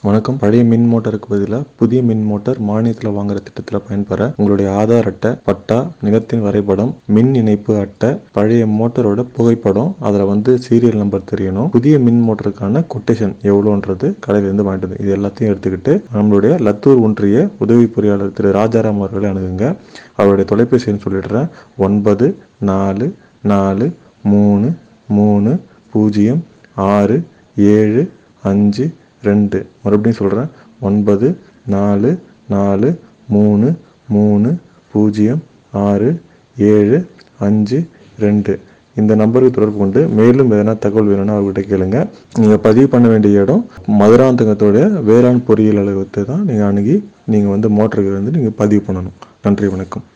வணக்கம். பழைய மின் மோட்டாருக்கு பதிலாக புதிய மின் மோட்டார் மானியத்தில் வாங்குற திட்டத்தில் பயன்பெற உங்களுடைய ஆதார் அட்டை, பட்டா, நிலத்தின் வரைபடம், மின் இணைப்பு அட்டை, பழைய மோட்டாரோட புகைப்படம், அதில் சீரியல் நம்பர் தெரியணும். புதிய மின் மோட்டருக்கான கொட்டேஷன் எவ்வளோன்றது கடையிலேருந்து வாங்கிட்டு இது எல்லாத்தையும் எடுத்துக்கிட்டு நம்மளுடைய லத்தூர் ஒன்றிய உதவி பொறியாளர் திரு ராஜாராம் அவர்களை அணுகுங்க. அவருடைய தொலைபேசி எண் சொல்லிடுறேன். 9443306752. மறுபடியும் சொல்கிறேன். 9443306752. இந்த நம்பருக்கு தொடர்பு கொண்டு மேலும் எதனா தகவல் வேணும்னா அவர்கிட்ட கேளுங்க. நீங்கள் பதிவு பண்ண வேண்டிய இடம் மதுராந்தகத்தோடைய வேளாண் பொறியியல் அலுவலகத்தை தான் நீங்கள் அணுகி நீங்கள் மோட்டருக்கு நீங்கள் பதிவு பண்ணணும். நன்றி, வணக்கம்.